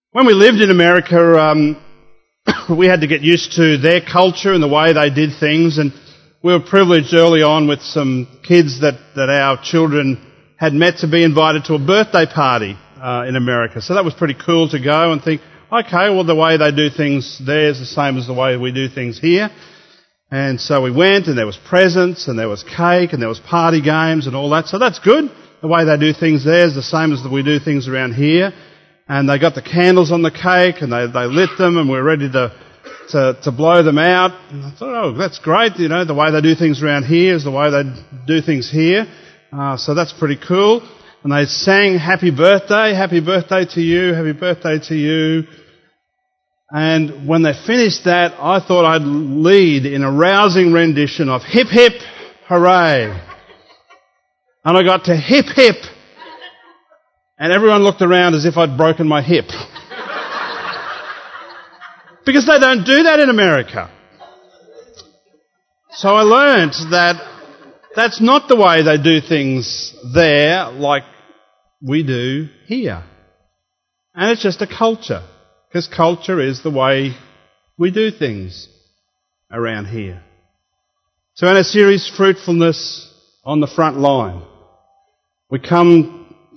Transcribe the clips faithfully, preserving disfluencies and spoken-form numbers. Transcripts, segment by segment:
When we lived in America, um, we had to get used to their culture and the way they did things, and we were privileged early on with some kids that, that our children had met to be invited to a birthday party uh, in America. So that was pretty cool to go and think, okay, well, the way they do things there is the same as the way we do things here. And so we went, and there was presents, and there was cake, and there was party games and all that. So that's good. The way they do things there is the same as we do things around here. And they got the candles on the cake, and they, they lit them, and we were ready to, to, to blow them out. And I thought, oh, that's great. You know, the way they do things around here is the way they do things here. Uh, so that's pretty cool. And they sang happy birthday, happy birthday to you, happy birthday to you. And when they finished that, I thought I'd lead in a rousing rendition of hip hip hooray. And I got to hip hip. And everyone looked around as if I'd broken my hip. Because they don't do that in America. So I learned that that's not the way they do things there like we do here. And it's just a culture. Because culture is the way we do things around here. So in our series, Fruitfulness on the Front Line, we come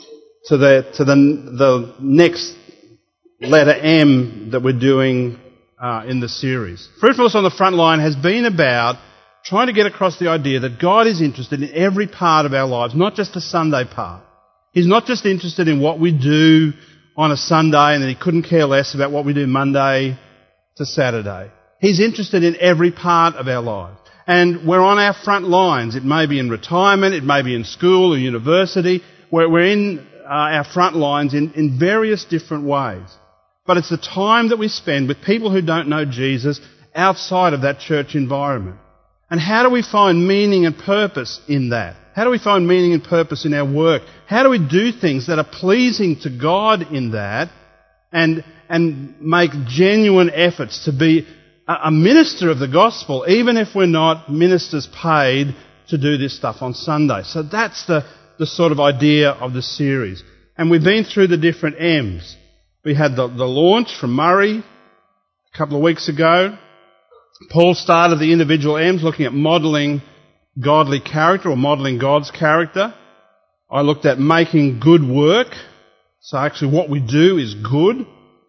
to the to the the next letter M that we're doing uh, in the series. Fruitfulness on the Front Line has been about trying to get across the idea that God is interested in every part of our lives, not just the Sunday part. He's not just interested in what we do on a Sunday and that He couldn't care less about what we do Monday to Saturday. He's interested in every part of our lives. And we're on our front lines. It may be in retirement, it may be in school or university. We're, we're in Uh, our front lines in, in various different ways. But it's the time that we spend with people who don't know Jesus outside of that church environment. And how do we find meaning and purpose in that? How do we find meaning and purpose in our work? How do we do things that are pleasing to God in that and, and make genuine efforts to be a, a minister of the gospel, even if we're not ministers paid to do this stuff on Sunday? So that's the the sort of idea of the series. And we've been through the different M's. We had the, the launch from Murray a couple of weeks ago. Paul started the individual M's looking at modelling godly character or modelling God's character. I looked at making good work. So actually what we do is good.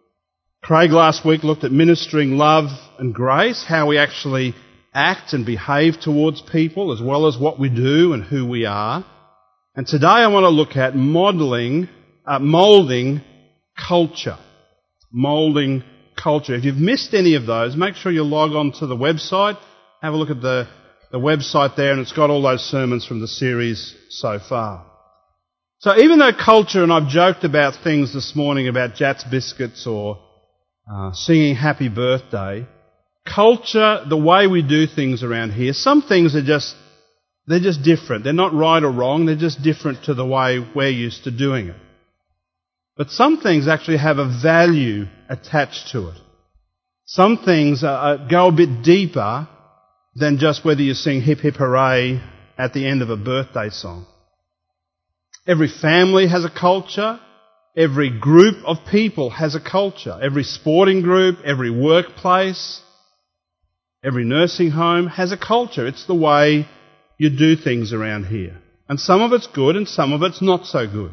Craig last week looked at ministering love and grace, how we actually act and behave towards people as well as what we do and who we are. And today I want to look at modelling, uh, moulding culture. Moulding culture. If you've missed any of those, make sure you log on to the website. Have a look at the, the website there, and it's got all those sermons from the series so far. So even though culture, and I've joked about things this morning about Jats biscuits or uh, singing happy birthday, culture, the way we do things around here, some things are just They're just different. They're not right or wrong. They're just different to the way we're used to doing it. But some things actually have a value attached to it. Some things are, go a bit deeper than just whether you sing hip hip hooray at the end of a birthday song. Every family has a culture. Every group of people has a culture. Every sporting group, every workplace, every nursing home has a culture. It's the way you do things around here. And some of it's good and some of it's not so good.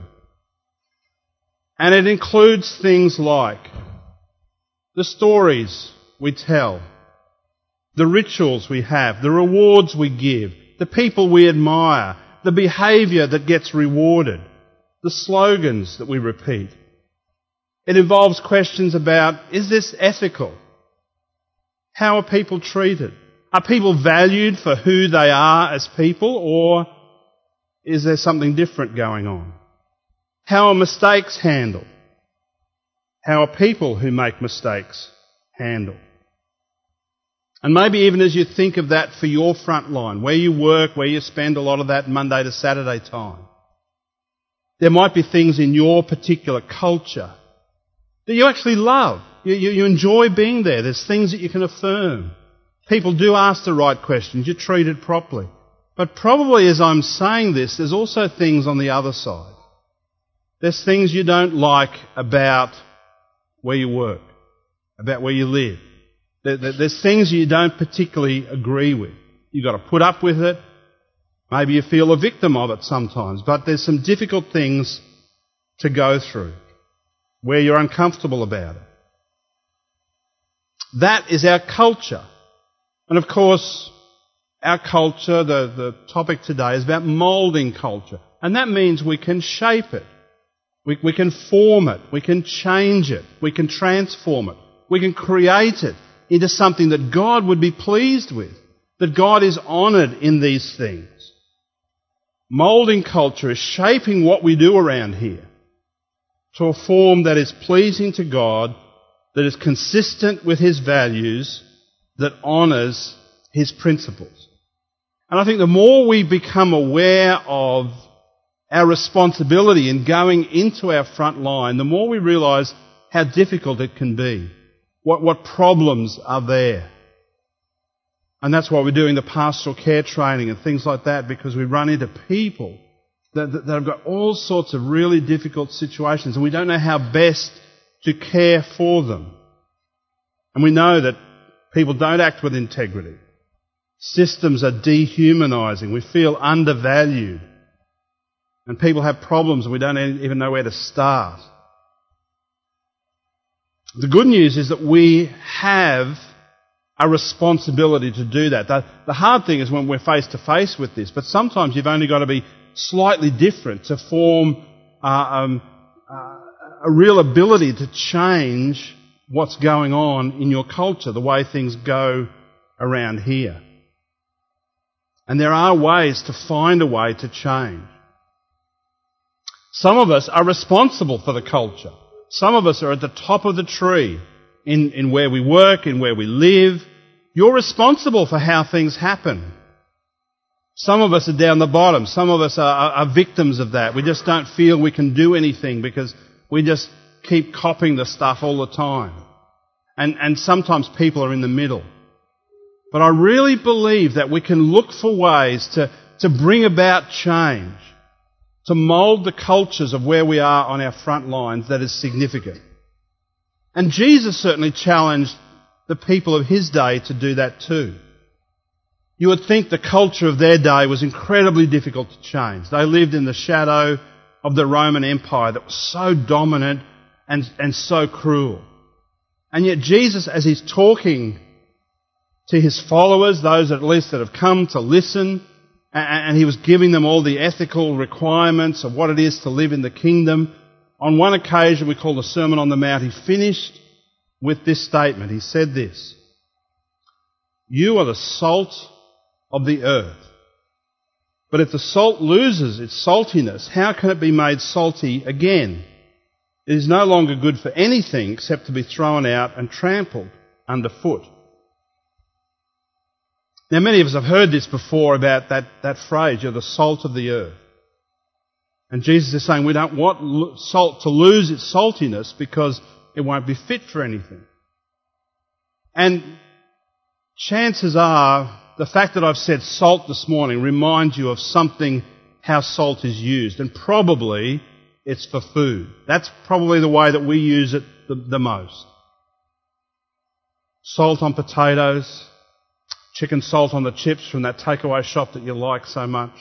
And it includes things like the stories we tell, the rituals we have, the rewards we give, the people we admire, the behaviour that gets rewarded, the slogans that we repeat. It involves questions about, is this ethical? How are people treated? Are people valued for who they are as people, or is there something different going on? How are mistakes handled? How are people who make mistakes handled? And maybe even as you think of that for your front line, where you work, where you spend a lot of that Monday to Saturday time, there might be things in your particular culture that you actually love. You, you, you enjoy being there. There's things that you can affirm. People do ask the right questions. You're treated properly. But probably as I'm saying this, there's also things on the other side. There's things you don't like about where you work, about where you live. There's things you don't particularly agree with. You've got to put up with it. Maybe you feel a victim of it sometimes, but there's some difficult things to go through where you're uncomfortable about it. That is our culture. And of course, our culture, the, the topic today, is about moulding culture. And that means we can shape it. We, we can form it. We can change it. We can transform it. We can create it into something that God would be pleased with, that God is honoured in these things. Moulding culture is shaping what we do around here to a form that is pleasing to God, that is consistent with His values, that honours His principles. And I think the more we become aware of our responsibility in going into our front line, the more we realise how difficult it can be, what, what problems are there. And that's why we're doing the pastoral care training and things like that, because we run into people that, that, that have got all sorts of really difficult situations and we don't know how best to care for them. And we know that people don't act with integrity. Systems are dehumanising. We feel undervalued. And people have problems and we don't even know where to start. The good news is that we have a responsibility to do that. The, the hard thing is when we're face to face with this, but sometimes you've only got to be slightly different to form uh, um, uh, a real ability to change what's going on in your culture, the way things go around here. And there are ways to find a way to change. Some of us are responsible for the culture. Some of us are at the top of the tree in, in where we work, in where we live. You're responsible for how things happen. Some of us are down the bottom. Some of us are, are, are victims of that. We just don't feel we can do anything because we just keep copying the stuff all the time. And, and sometimes people are in the middle. But I really believe that we can look for ways to, to bring about change, to mould the cultures of where we are on our front lines that is significant. And Jesus certainly challenged the people of His day to do that too. You would think the culture of their day was incredibly difficult to change. They lived in the shadow of the Roman Empire that was so dominant and, and so cruel. And yet Jesus, as He's talking to His followers, those at least that have come to listen, and He was giving them all the ethical requirements of what it is to live in the kingdom, on one occasion we call the Sermon on the Mount, He finished with this statement. He said this: "You are the salt of the earth. But if the salt loses its saltiness, how can it be made salty again? It is no longer good for anything except to be thrown out and trampled underfoot." Now, many of us have heard this before about that, that phrase, "You're the salt of the earth." And Jesus is saying we don't want salt to lose its saltiness because it won't be fit for anything. And chances are the fact that I've said salt this morning reminds you of something, how salt is used. And probably it's for food. That's probably the way that we use it the, the most. Salt on potatoes, chicken salt on the chips from that takeaway shop that you like so much.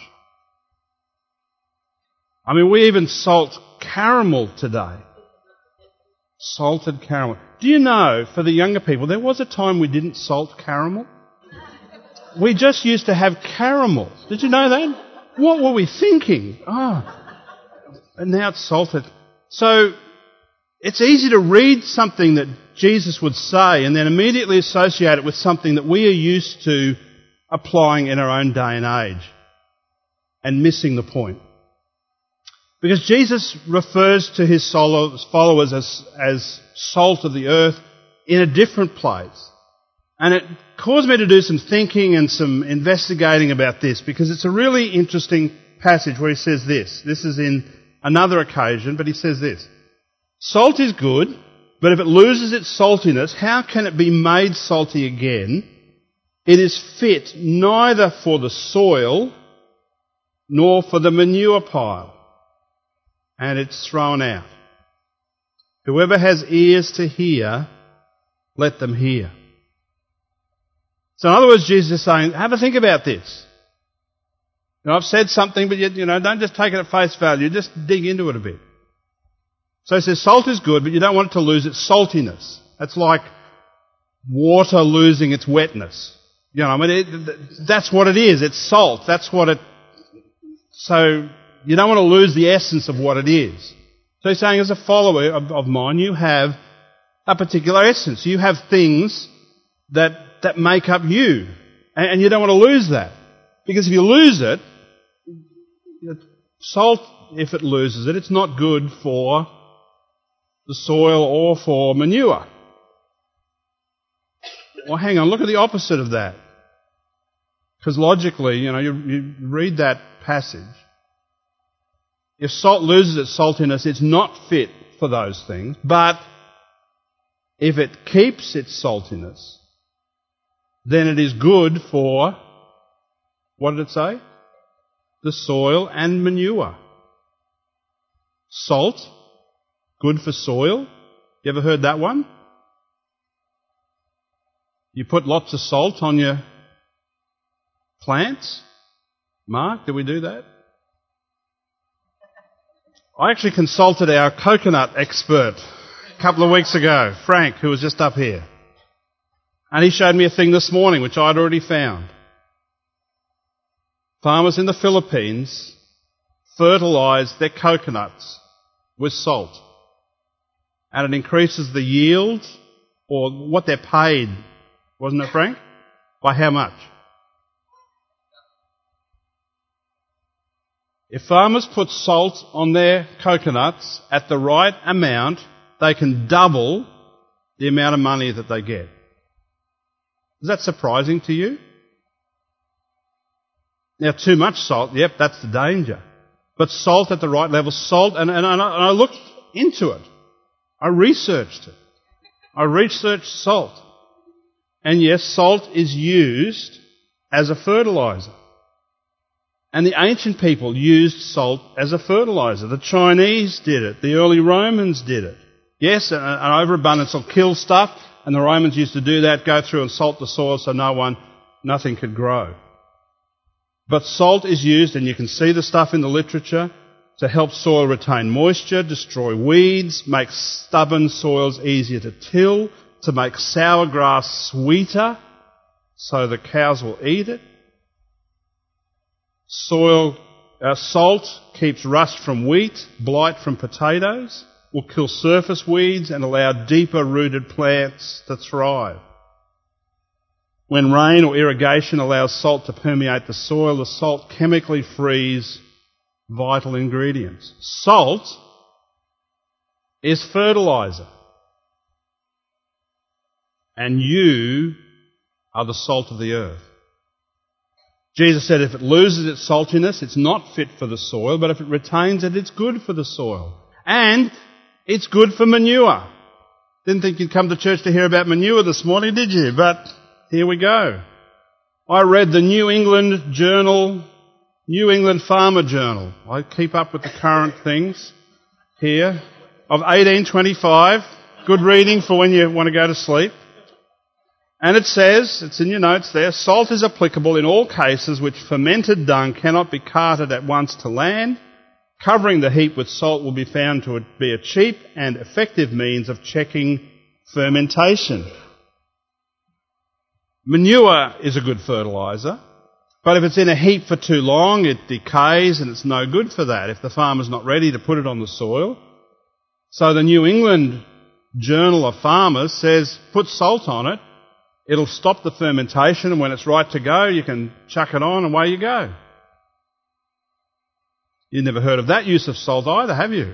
I mean, we even salt caramel today. Salted caramel. Do you know, for the younger people, there was a time we didn't salt caramel? We just used to have caramel. Did you know that? What were we thinking? Oh, and now it's salted. So it's easy to read something that Jesus would say and then immediately associate it with something that we are used to applying in our own day and age and missing the point. Because Jesus refers to His followers as, as salt of the earth in a different place. And it caused me to do some thinking and some investigating about this, because it's a really interesting passage where He says this. This is in another occasion, but He says this: "Salt is good, but if it loses its saltiness, how can it be made salty again? It is fit neither for the soil nor for the manure pile, and it's thrown out. Whoever has ears to hear, let them hear. So in other words, Jesus is saying, have a think about this. You know, I've said something, but you, you know, don't just take it at face value. Just dig into it a bit. So he says salt is good, but you don't want it to lose its saltiness. It's like water losing its wetness. You know, I mean, it, that's what it is. It's salt. That's what it... So you don't want to lose the essence of what it is. So he's saying, as a follower of, of mine, you have a particular essence. You have things that, that make up you. And, and you don't want to lose that. Because if you lose it, salt, if it loses it, it's not good for the soil or for manure. Well, hang on, look at the opposite of that. Because logically, you know, you, you read that passage. If salt loses its saltiness, it's not fit for those things. But if it keeps its saltiness, then it is good for, what did it say? The soil and manure. Salt, good for soil. You ever heard that one? You put lots of salt on your plants. Mark, did we do that? I actually consulted our coconut expert a couple of weeks ago, Frank, who was just up here. And he showed me a thing this morning which I'd already found. Farmers in the Philippines fertilise their coconuts with salt. And it increases the yield, or what they're paid, wasn't it, Frank? By how much? If farmers put salt on their coconuts at the right amount, they can double the amount of money that they get. Is that surprising to you? Now, too much salt, yep, that's the danger. But salt at the right level, salt, and, and, I, and I looked into it. I researched it. I researched salt. And yes, salt is used as a fertiliser. And the ancient people used salt as a fertiliser. The Chinese did it. The early Romans did it. Yes, an, an overabundance will kill stuff, and the Romans used to do that, go through and salt the soil so no one, nothing could grow. But salt is used, and you can see the stuff in the literature, to help soil retain moisture, destroy weeds, make stubborn soils easier to till, to make sour grass sweeter so the cows will eat it. Soil, uh, salt keeps rust from wheat, blight from potatoes, will kill surface weeds and allow deeper rooted plants to thrive. When rain or irrigation allows salt to permeate the soil, the salt chemically frees vital ingredients. Salt is fertiliser. And you are the salt of the earth. Jesus said if it loses its saltiness, it's not fit for the soil, but if it retains it, it's good for the soil. And it's good for manure. Didn't think you'd come to church to hear about manure this morning, did you? But here we go. I read the New England Journal, New England Farmer Journal. I keep up with the current things here, of eighteen twenty-five. Good reading for when you want to go to sleep. And it says, it's in your notes there, salt is applicable in all cases which fermented dung cannot be carted at once to land. Covering the heap with salt will be found to be a cheap and effective means of checking fermentation. Manure is a good fertiliser, but if it's in a heap for too long, it decays and it's no good for that if the farmer's not ready to put it on the soil. So the New England Journal of Farmers says, put salt on it. It'll stop the fermentation, and when it's right to go, you can chuck it on and away you go. You've never heard of that use of salt either, have you?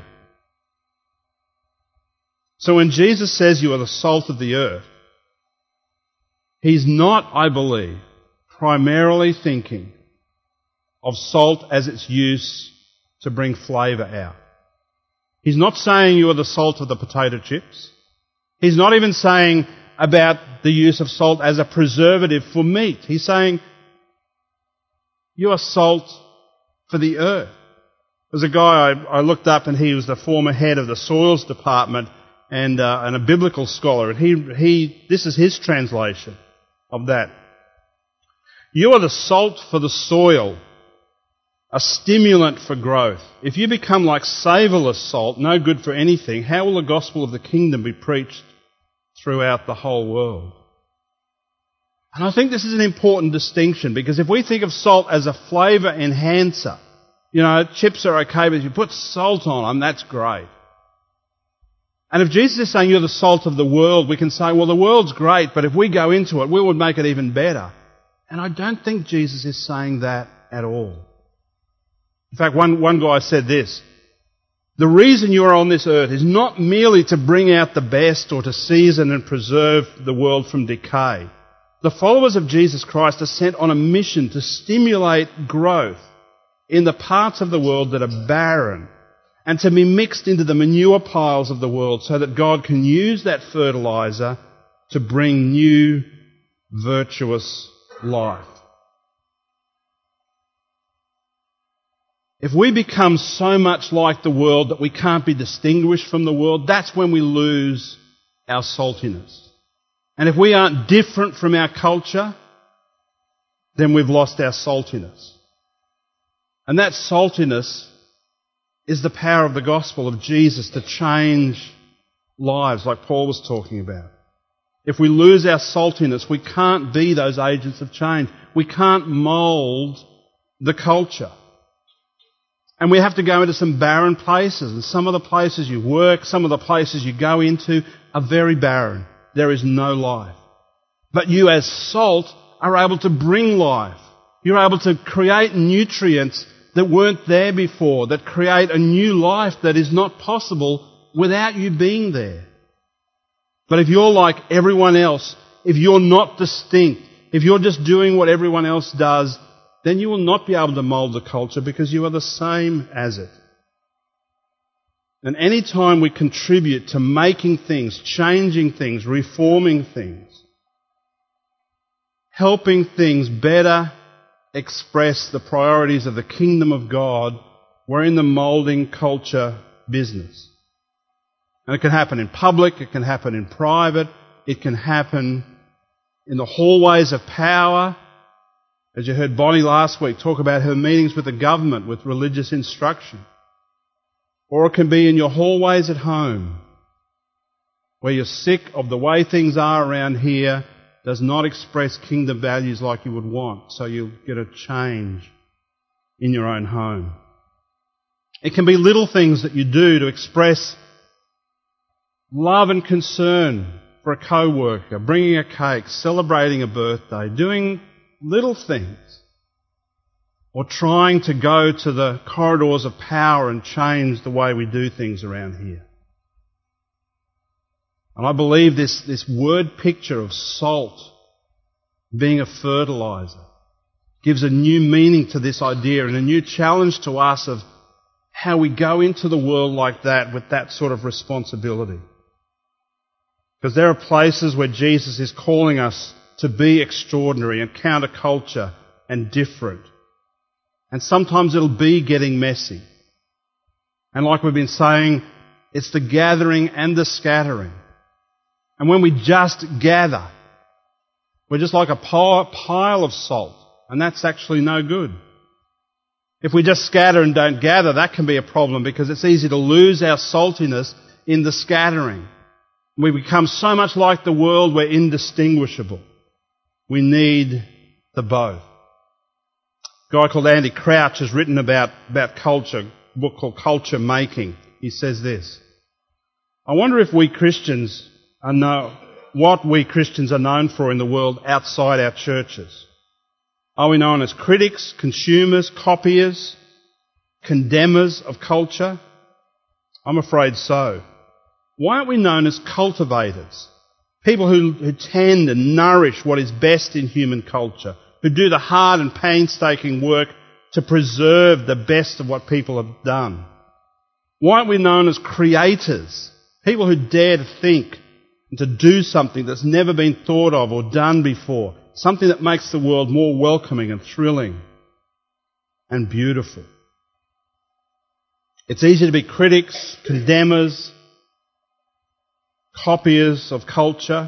So when Jesus says you are the salt of the earth, he's not, I believe, primarily thinking of salt as its use to bring flavour out. He's not saying you are the salt of the potato chips. He's not even saying about the use of salt as a preservative for meat. He's saying you are salt for the earth. There's a guy I, I looked up, and he was the former head of the soils department and, uh, and a biblical scholar, and he, he, this is his translation of that. You are the salt for the soil, a stimulant for growth. If you become like savourless salt, no good for anything, how will the gospel of the kingdom be preached throughout the whole world? And I think this is an important distinction, because if we think of salt as a flavour enhancer, you know, chips are okay, but if you put salt on them, that's great. And if Jesus is saying you're the salt of the world, we can say, well, the world's great, but if we go into it, we would make it even better. And I don't think Jesus is saying that at all. In fact, one, one guy said this: the reason you are on this earth is not merely to bring out the best or to season and preserve the world from decay. The followers of Jesus Christ are sent on a mission to stimulate growth in the parts of the world that are barren, and to be mixed into the manure piles of the world so that God can use that fertiliser to bring new, virtuous life. If we become so much like the world that we can't be distinguished from the world, that's when we lose our saltiness. And if we aren't different from our culture, then we've lost our saltiness. And that saltiness is the power of the gospel of Jesus to change lives, like Paul was talking about. If we lose our saltiness, we can't be those agents of change. We can't mould the culture. And we have to go into some barren places. And some of the places you work, some of the places you go into are very barren. There is no life. But you as salt are able to bring life. You're able to create nutrients that weren't there before, that create a new life that is not possible without you being there. But if you're like everyone else, if you're not distinct, if you're just doing what everyone else does, then you will not be able to mould the culture because you are the same as it. And any time we contribute to making things, changing things, reforming things, helping things better express the priorities of the kingdom of God, we're in the moulding culture business. And it can happen in public, it can happen in private, it can happen in the hallways of power. As you heard Bonnie last week talk about her meetings with the government, with religious instruction. Or it can be in your hallways at home, where you're sick of the way things are around here, does not express kingdom values like you would want, so you'll get a change in your own home. It can be little things that you do to express love and concern for a co-worker, bringing a cake, celebrating a birthday, doing little things, or trying to go to the corridors of power and change the way we do things around here. And I believe this, this word picture of salt being a fertiliser gives a new meaning to this idea and a new challenge to us of how we go into the world like that with that sort of responsibility. Because there are places where Jesus is calling us to be extraordinary and counterculture and different. And sometimes it'll be getting messy. And like we've been saying, it's the gathering and the scattering. And when we just gather, we're just like a pile of salt, and that's actually no good. If we just scatter and don't gather, that can be a problem because it's easy to lose our saltiness in the scattering. We become so much like the world, we're indistinguishable. We need the both. A guy called Andy Crouch has written about, about culture, a book called Culture Making. He says this: I wonder if we Christians are know, what we Christians are known for in the world outside our churches. Are we known as critics, consumers, copiers, condemners of culture? I'm afraid so. Why aren't we known as cultivators? People who, who tend and nourish what is best in human culture, who do the hard and painstaking work to preserve the best of what people have done. Why aren't we known as creators? People who dare to think and to do something that's never been thought of or done before. Something that makes the world more welcoming and thrilling and beautiful. It's easy to be critics, condemners, copiers of culture?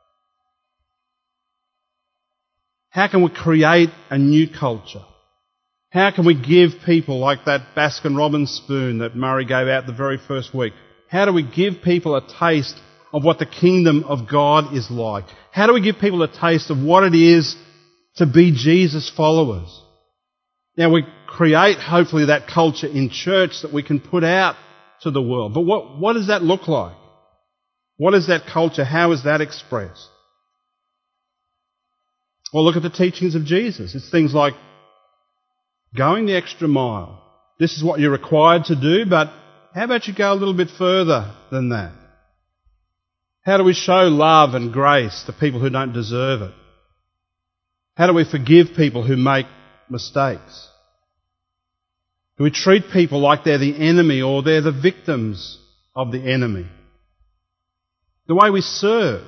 How can we create a new culture? How can we give people like that Baskin-Robbins spoon that Murray gave out the very first week? How do we give people a taste of what the kingdom of God is like? How do we give people a taste of what it is to be Jesus followers? Now, we create, hopefully, that culture in church that we can put out to the world. But what, what does that look like? What is that culture? How is that expressed? Well, look at the teachings of Jesus. It's things like going the extra mile. This is what you're required to do, but how about you go a little bit further than that? How do we show love and grace to people who don't deserve it? How do we forgive people who make mistakes? Do we treat people like they're the enemy or they're the victims of the enemy? The way we serve.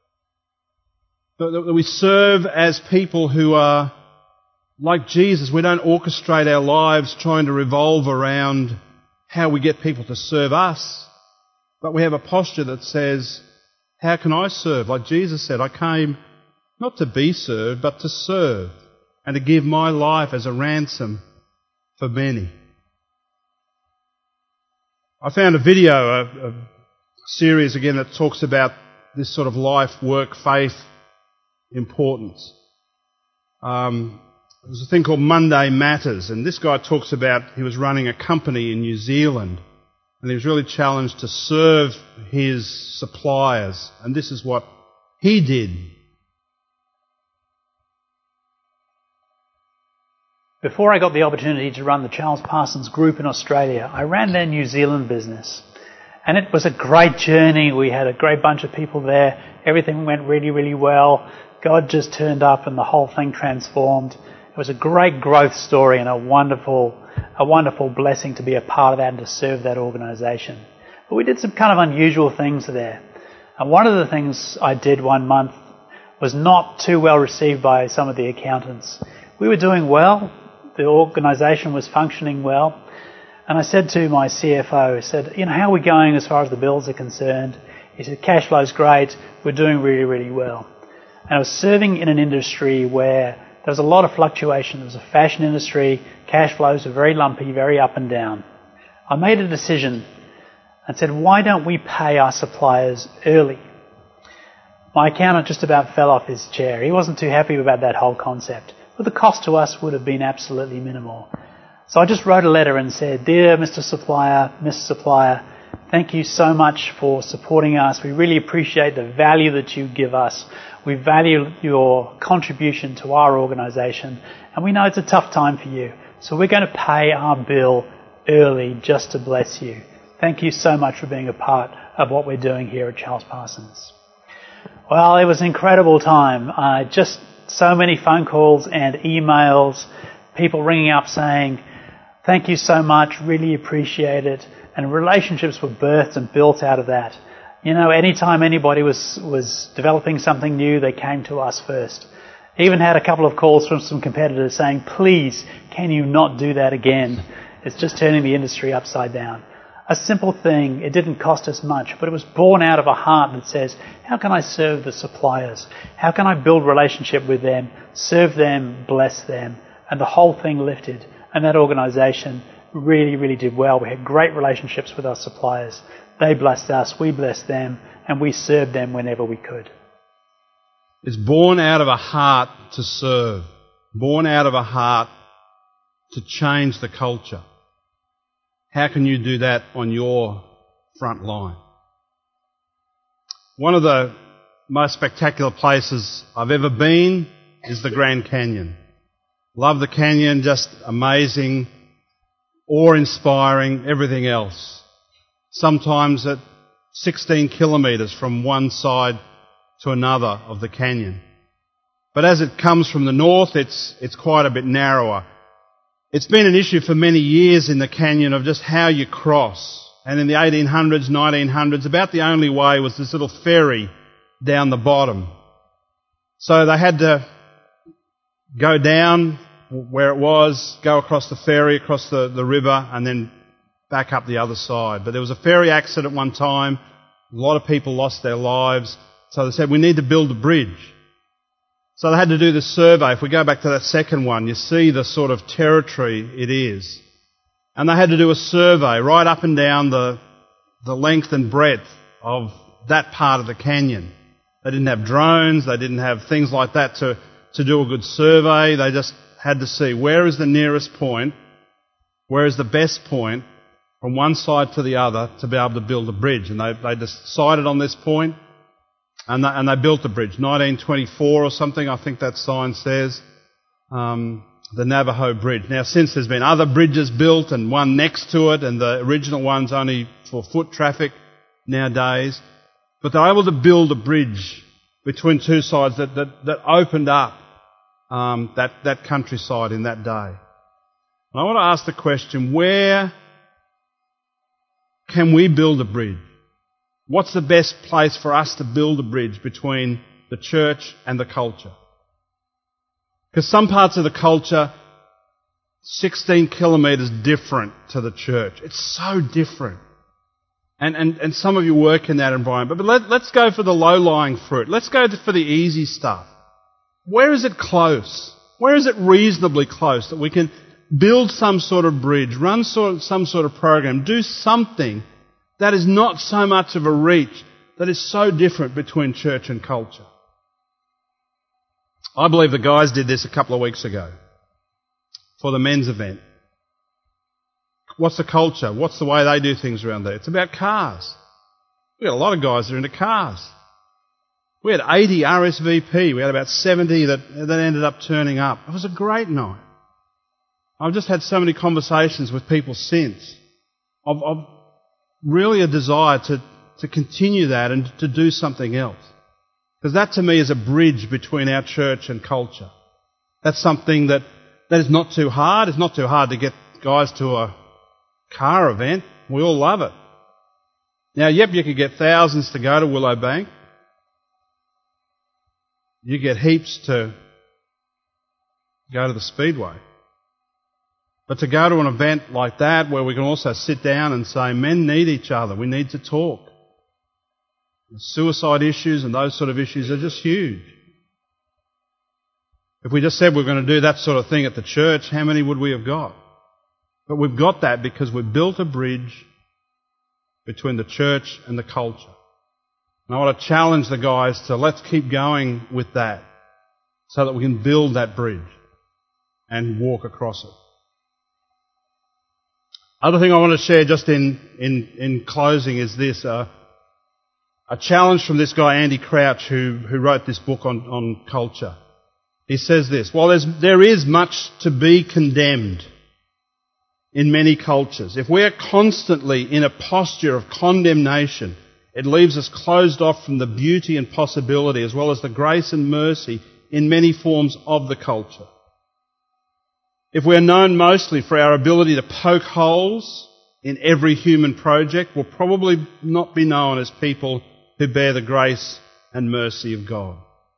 That we serve as people who are like Jesus. We don't orchestrate our lives trying to revolve around how we get people to serve us, but we have a posture that says, how can I serve? Like Jesus said, I came not to be served, but to serve and to give my life as a ransom for many. I found a video, a, a series again that talks about this sort of life, work, faith, importance. Um, there's a thing called Monday Matters, and this guy talks about he was running a company in New Zealand, and he was really challenged to serve his suppliers, and this is what he did. Before I got the opportunity to run the Charles Parsons Group in Australia, I ran their New Zealand business. And it was a great journey. We had a great bunch of people there. Everything went really, really well. God just turned up and the whole thing transformed. It was a great growth story and a wonderful, a wonderful blessing to be a part of that and to serve that organisation. But we did some kind of unusual things there. And one of the things I did one month was not too well received by some of the accountants. We were doing well. The organisation was functioning well. And I said to my C F O, I said, you know, how are we going as far as the bills are concerned? He said, cash flow's great. We're doing really, really well. And I was serving in an industry where there was a lot of fluctuation. There was a fashion industry. Cash flows were very lumpy, very up and down. I made a decision and said, why don't we pay our suppliers early? My accountant just about fell off his chair. He wasn't too happy about that whole concept. But the cost to us would have been absolutely minimal. So I just wrote a letter and said, Dear Mister Supplier, Miss Supplier, thank you so much for supporting us. We really appreciate the value that you give us. We value your contribution to our organisation. And we know it's a tough time for you. So we're going to pay our bill early just to bless you. Thank you so much for being a part of what we're doing here at Charles Parsons. Well, it was an incredible time. Uh, just so many phone calls and emails, people ringing up saying, thank you so much, really appreciate it. And relationships were birthed and built out of that. You know, anytime anybody was, was developing something new, they came to us first. Even had a couple of calls from some competitors saying, please, can you not do that again? It's just turning the industry upside down. A simple thing, it didn't cost us much, but it was born out of a heart that says, how can I serve the suppliers? How can I build relationship with them, serve them, bless them? And the whole thing lifted. And that organisation really, really did well. We had great relationships with our suppliers. They blessed us, we blessed them, and we served them whenever we could. It's born out of a heart to serve, born out of a heart to change the culture. How can you do that on your front line? One of the most spectacular places I've ever been is the Grand Canyon. Love the canyon, just amazing, awe-inspiring, everything else. Sometimes at sixteen kilometres from one side to another of the canyon. But as it comes from the north, it's, it's quite a bit narrower. It's been an issue for many years in the canyon of just how you cross. And in the eighteen hundreds, nineteen hundreds, about the only way was this little ferry down the bottom. So they had to go down where it was, go across the ferry, across the, the river, and then back up the other side. But there was a ferry accident one time. A lot of people lost their lives. So they said, we need to build a bridge. So they had to do this survey. If we go back to that second one, you see the sort of territory it is. And they had to do a survey right up and down the, the length and breadth of that part of the canyon. They didn't have drones, they didn't have things like that to, to do a good survey. They just had to see where is the nearest point, where is the best point from one side to the other to be able to build a bridge. And they, they decided on this point, and they, and they built the bridge. nineteen twenty-four or something, I think that sign says, um, the Navajo Bridge. Now, since there's been other bridges built and one next to it, and the original one's only for foot traffic nowadays, but they're able to build a bridge between two sides that, that, that opened up um, that, that countryside in that day. And I want to ask the question, where can we build a bridge? What's the best place for us to build a bridge between the church and the culture? Because some parts of the culture, sixteen kilometres different to the church. It's so different. And, and, and some of you work in that environment. But let, let's go for the low-lying fruit. Let's go for the easy stuff. Where is it close? Where is it reasonably close that we can build some sort of bridge, run sort, some sort of program, do something that is not so much of a reach, that is so different between church and culture? I believe the guys did this a couple of weeks ago for the men's event. What's the culture? What's the way they do things around there? It's about cars. We had a lot of guys that are into cars. We had eighty R S V P. We had about seventy that, that ended up turning up. It was a great night. I've just had so many conversations with people since of, of really a desire to, to continue that and to do something else. Because that to me is a bridge between our church and culture. That's something that, that is not too hard. It's not too hard to get guys to a car event. We all love it. Now, yep, you could get thousands to go to Willow Bank. You get heaps to go to the Speedway. But to go to an event like that where we can also sit down and say, men need each other, we need to talk. The suicide issues and those sort of issues are just huge. If we just said we're going to do that sort of thing at the church, how many would we have got? But we've got that because we've built a bridge between the church and the culture. And I want to challenge the guys to let's keep going with that so that we can build that bridge and walk across it. Other thing I want to share just in, in, in closing is this, uh, a challenge from this guy Andy Crouch who, who wrote this book on, on culture. He says this, while there's, there is much to be condemned in many cultures, if we're constantly in a posture of condemnation, it leaves us closed off from the beauty and possibility as well as the grace and mercy in many forms of the culture. If we're known mostly for our ability to poke holes in every human project, we'll probably not be known as people who bear the grace and mercy of God.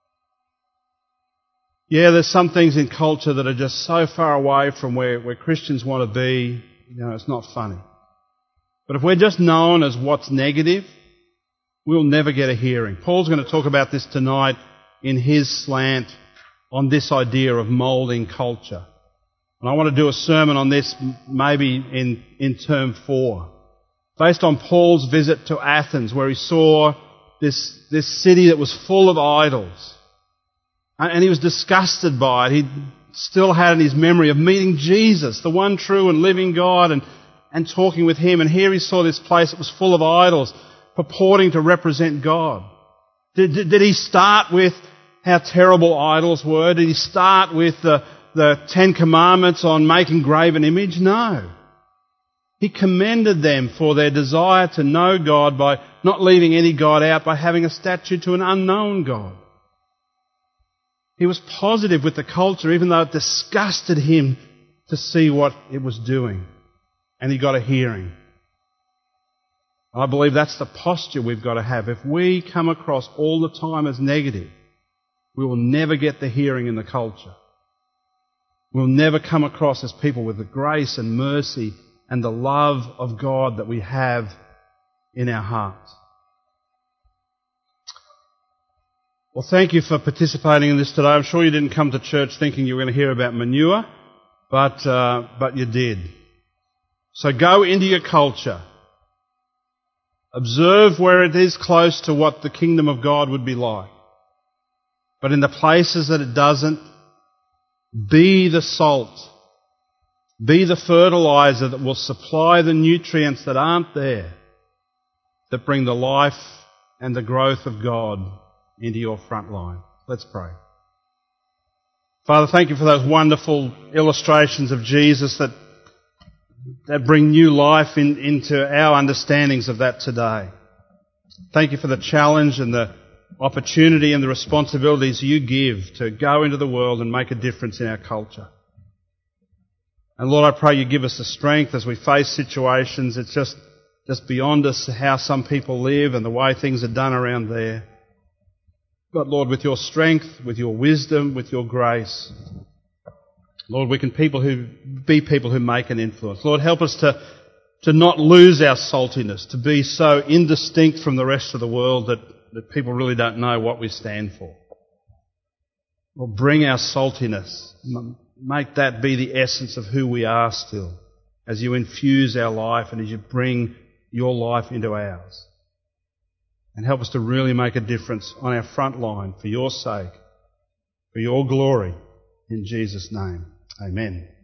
Yeah, there's some things in culture that are just so far away from where, where Christians want to be, you know, it's not funny. But if we're just known as what's negative, we'll never get a hearing. Paul's going to talk about this tonight in his slant on this idea of moulding culture. And I want to do a sermon on this maybe in, in term four. Based on Paul's visit to Athens where he saw this, this city that was full of idols. And, and he was disgusted by it. He still had in his memory of meeting Jesus, the one true and living God, and, and talking with him. And here he saw this place that was full of idols purporting to represent God. Did, did, did he start with how terrible idols were? Did he start with the the Ten Commandments on making graven image? No. He commended them for their desire to know God by not leaving any God out, by having a statue to an unknown God. He was positive with the culture, even though it disgusted him to see what it was doing. And he got a hearing. I believe that's the posture we've got to have. If we come across all the time as negative, we will never get the hearing in the culture. We'll never come across as people with the grace and mercy and the love of God that we have in our hearts. Well, thank you for participating in this today. I'm sure you didn't come to church thinking you were going to hear about manure, but, uh, but you did. So go into your culture. Observe where it is close to what the kingdom of God would be like. But in the places that it doesn't, be the salt. Be the fertilizer that will supply the nutrients that aren't there, that bring the life and the growth of God into your front line. Let's pray. Father, thank you for those wonderful illustrations of Jesus that, that bring new life in, into our understandings of that today. Thank you for the challenge and the opportunity and the responsibilities you give to go into the world and make a difference in our culture. And Lord, I pray you give us the strength as we face situations. It's just, just beyond us how some people live and the way things are done around there. But Lord, with your strength, with your wisdom, with your grace, Lord, we can people who be people who make an influence. Lord, help us to, to not lose our saltiness, to be so indistinct from the rest of the world that, that people really don't know what we stand for. Lord, bring our saltiness. Make that be the essence of who we are still, as you infuse our life and as you bring your life into ours. And help us to really make a difference on our front line for your sake, for your glory, in Jesus' name. Amen.